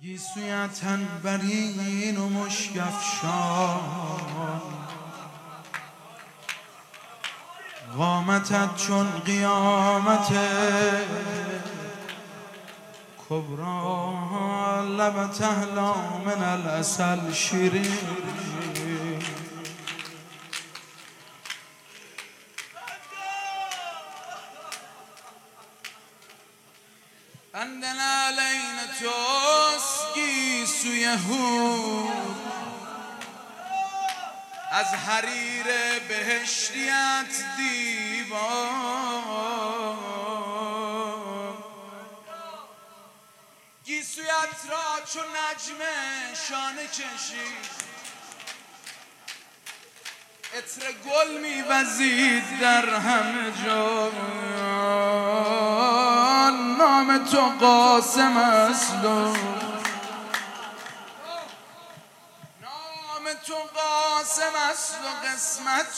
گیسوی تنبرین و مشکفشان، قامتت چون قیامت کبرا، لبت احلا من العسل شیرین. عندنا لین توست گیسوی هود، از حریر بهشتیت دیوان. گیسویت را چون نجم شانه کشید، عطر گل می‌وزید در همه جا. نام تو قاسم است و نام تو قاسم است و قسمت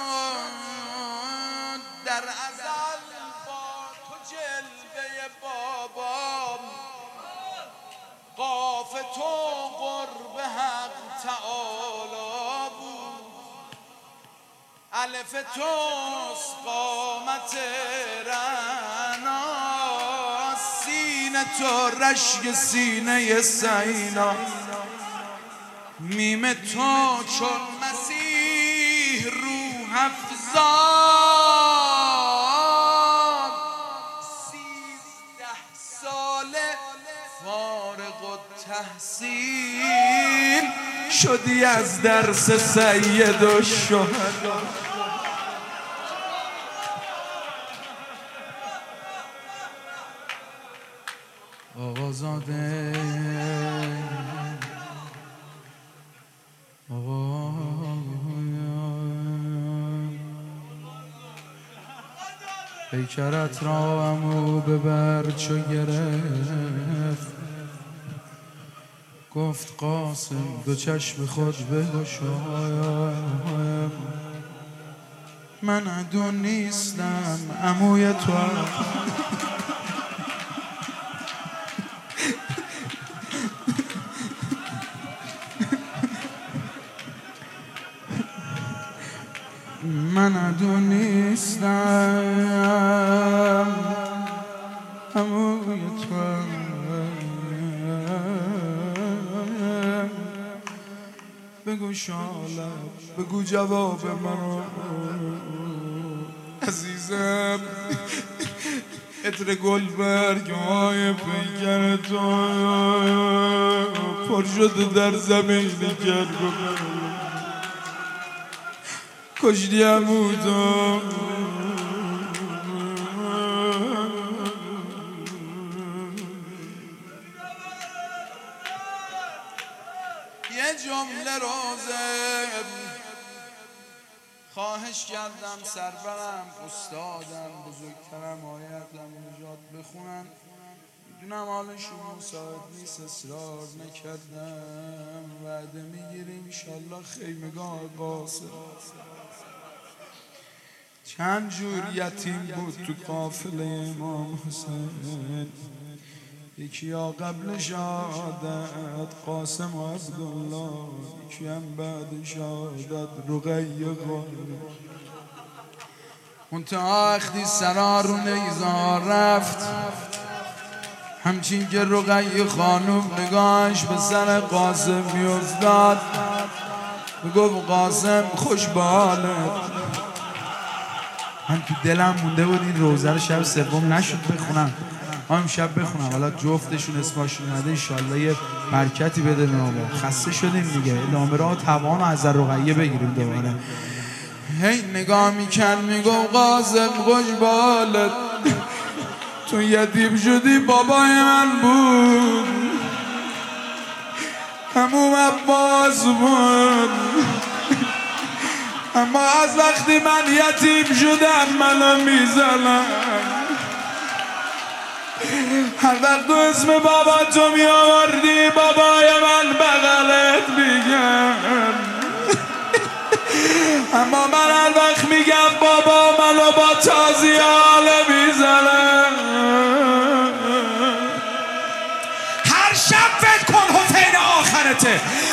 شد در ازل با تو جلوه بابا. قاف تو قرب حق تعالی بود، الف توست قامت رعنا، سینه تو رشک سینه سینا. میم تو چون مسیح روح افزاد، 13 ساله فارغ التحصیل شدی از درس سید الشهدا. آقازاده پیکرت را عمو ببر چو گرفت، گفت قاسم دو چشم خود بگشای. من عدو نیستم عموی تو، من عدو نیستم عموی تو. بگو شالم، بگو جواب من عزیزم. عطر گلبرگ های پیکر تو پر شده در زمین کرد، کشتی عمودو. یه جمله روزه خواهش کردم سرورم استادم بزرگترم آیتم نجات بخونن. میدونم حالشون مساعد نیست، اصرار نکردم. وعده میگیریم انشالله خیمگاه قاسم. چند جور یتیم بود تو قافله امام حسین، یکی ها قبل شهادت قاسم و عبدالله، یکی هم بعد شهادت رقیه غالب. منتها اخدی سرا رو نیزار رفت، همچین که رقیه خانوم نگاهش به سر قاسم میافتاد، میگفت قاسم خوش به حالت. من تو دلم مونده بود این روزه رو شب سوم نشد بخونم، شب بخونم. حالا جفتشون اسمشون اومده، انشالله یه برکتی بده به ما. خسته شدیم دیگه، ادامه را توان و از رقیه بگیریم دوباره. هی نگاه میکرد میگفت قاسم خوش به حالت، تو یتیم شدی بابای من بود، عموم عباس بود، اما از وقتی من یتیم شدم منو میزنم. هر وقت تو اسم بابا تو می آوردی بابای من بغلت میگم، اما من هر وقت میگم بابا منو با تازیانه میزنم. هر شب فکر کن خودته.